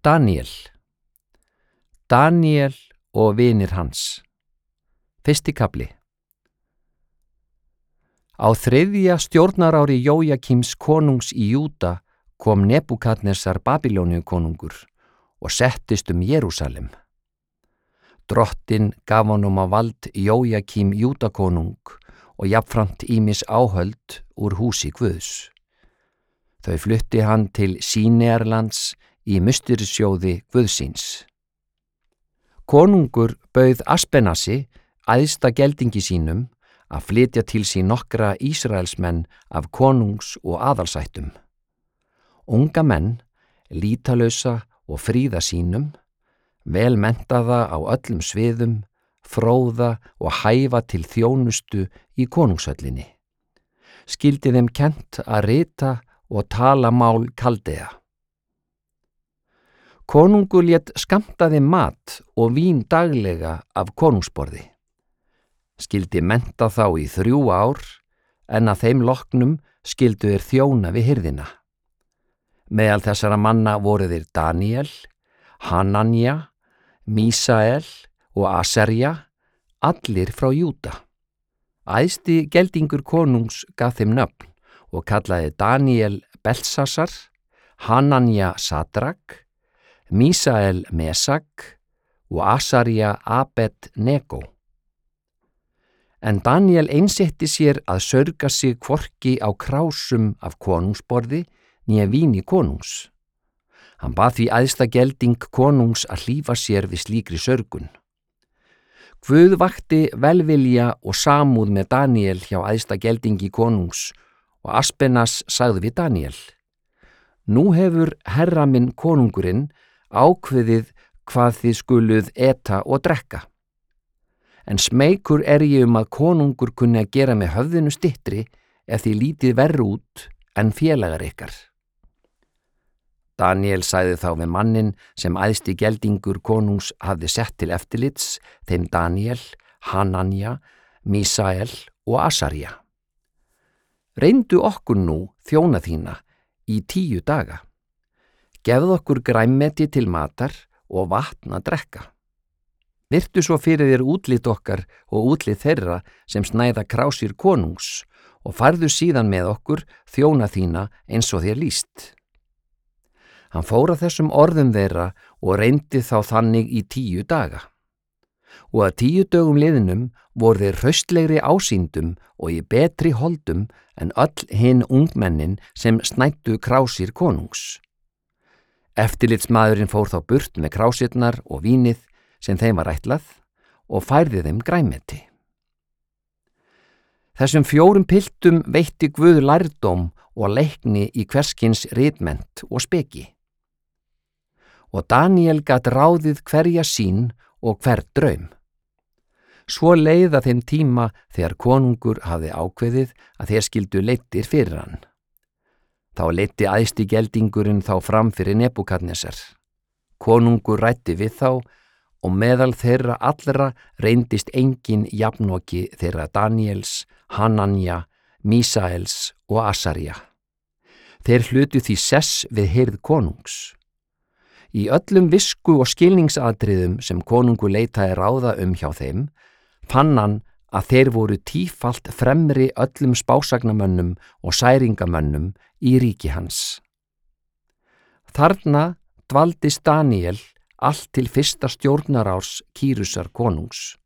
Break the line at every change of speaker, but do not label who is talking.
Daníel. Daníel og vinir hans. 1. kafli. Á 3. stjórnarári Jójakims konungs í Júda kom Nebúkadnesar Babýloníukonungur og settist Jerúsalem. Drottinn gaf honum á vald Jójakim Júdakonung og jafnframt ýmis áhöld úr húsi Guðs. Þau flutti hann til Sínearlands í musterisjóði Guðsins. Konungur bauð Aspenasi, æðsta geldingi sínum, að flytja til sín nokkra Ísraelsmenn af konungs- og aðalsættum. Unga menn, lítalausa og fríða sínum, vel menntaða á öllum sviðum, fróða og hæfa til þjónustu í konungshöllinni. Skyldi þeim kennt að rita og tala mál Kaldea. Konungur lét skammta þeim mat og vín daglega af konungsborði. Skyldi mennta þá í 3 ár, en að þeim loknum skyldu þeir þjóna við hirðina. Meðal þessara manna voru þeir Daníel, Hananja, Mísael og Asarja, allir frá Júda. Æðsti geldingur konungs gaf þeim nöfn og kallaði Daníel Beltsasar, Hananja Sadrak, Mísael Mesak og Asarja Abed-Nego. En Daníel einsetti sér að saurga sig hvorki á krásum af konungsborði né víni konungs. Hann bað því æðsta gelding konungs að hlífa sér við slíkri saurgun. Guð vakti velvilja og samúð með Daníel hjá æðsta geldingi konungs og Aspenas sagði við Daníel: Nú hefur herra minn konungurinn ákveðið hvað þið skuluð eta og drekka. En smeykur ég að konungur kunni að gera með höfðinu styttri ef þið lítið verr út en félagar ykkar. Daníel sagði þá við manninn sem æðsti geldingur konungs hafði sett til eftirlits, þeim Daníel, Hananja, Mísael og Asarja: Reyndu okkur nú þjóna þína í 10 daga. Gefðu okkur grænmeti til matar og vatn að drekka. Virtu svo fyrir þér útlit okkar og útlit þeirra sem snæða krásir konungs og farðu síðan með okkur þjóna þína eins og þér lýst. Hann fór að þessum orðum þeirra og reyndi þá þannig í 10 daga. Og að 10 dögum liðnum voru þeir hraustlegri ásýndum og í betri holdum en öll hinn ungmennin sem snæddu krásir konungs. Eftirlitsmaðurinn fór þá burt með krásirnar og vínið sem þeim var ætlað og færði þeim grænmeti. Þessum 4 piltum veitti Guð lærdóm og leikni í hverskins ritmennt og speki. Og Daníel gat ráðið hverja sín og hvern draum. Svo leið að þeim tíma þegar konungur hafði ákveðið að þeir skyldu leiddir fyrir hann. Þá leiddi æðsti geldingurinn þá fram fyrir Nebúkadnesar. Konungur ræddi við þá og meðal þeirra allra reyndist engin jafnoki þeirra Daníels, Hananja, Mísaels og Asarja. Þeir hlutu því sess við hirð konungs. Í öllum visku og skilningsatriðum sem konungur leitaði ráða hjá þeim, fann hann að þeir voru tífalt fremri öllum spásagnamönnum og særingamönnum í ríki hans. Þarna dvaldist Daníel allt til 1. stjórnarárs Kýrusar konungs.